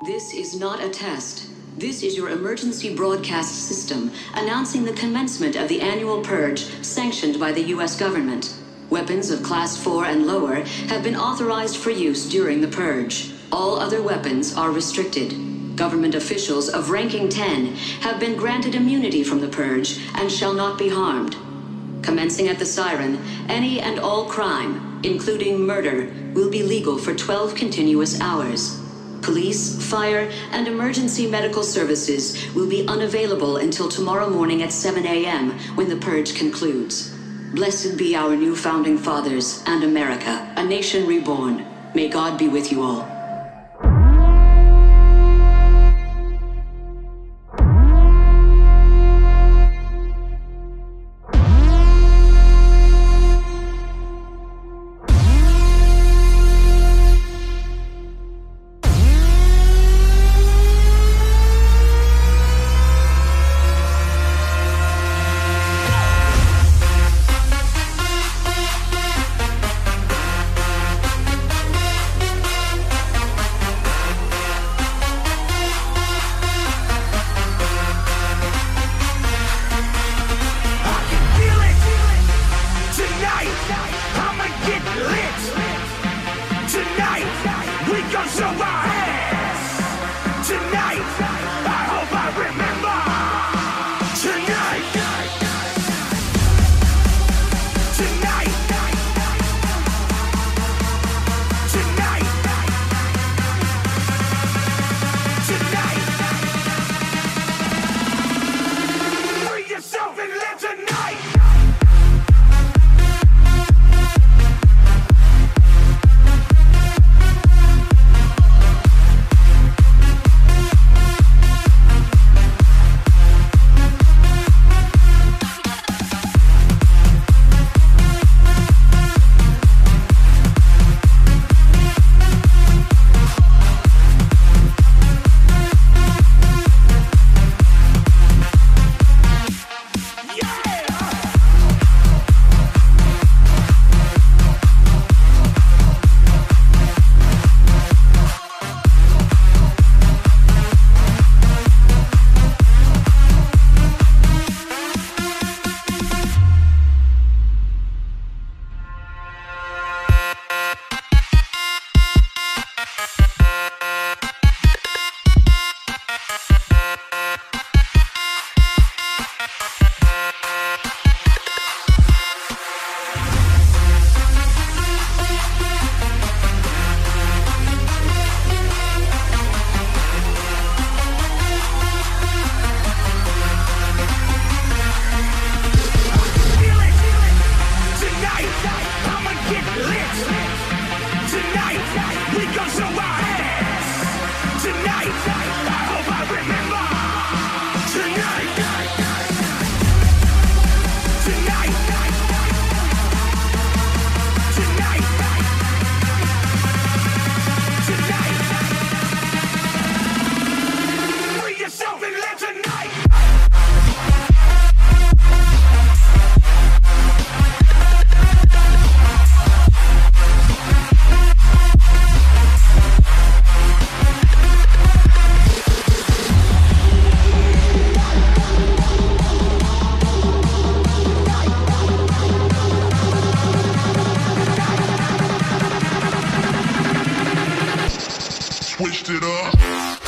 This is not a test. This is your emergency broadcast system announcing the commencement of the annual purge sanctioned by the U.S. government. Weapons of Class 4 and lower have been authorized for use during the purge. All other weapons are restricted. Government officials of ranking 10 have been granted immunity from the purge and shall not be harmed. Commencing at the siren, any and all crime, including murder, will be legal for 12 continuous hours. Police, fire, and emergency medical services will be unavailable until tomorrow morning at 7 a.m. when the purge concludes. Blessed be our new founding fathers and America, a nation reborn. May God be with you all. Switched it up.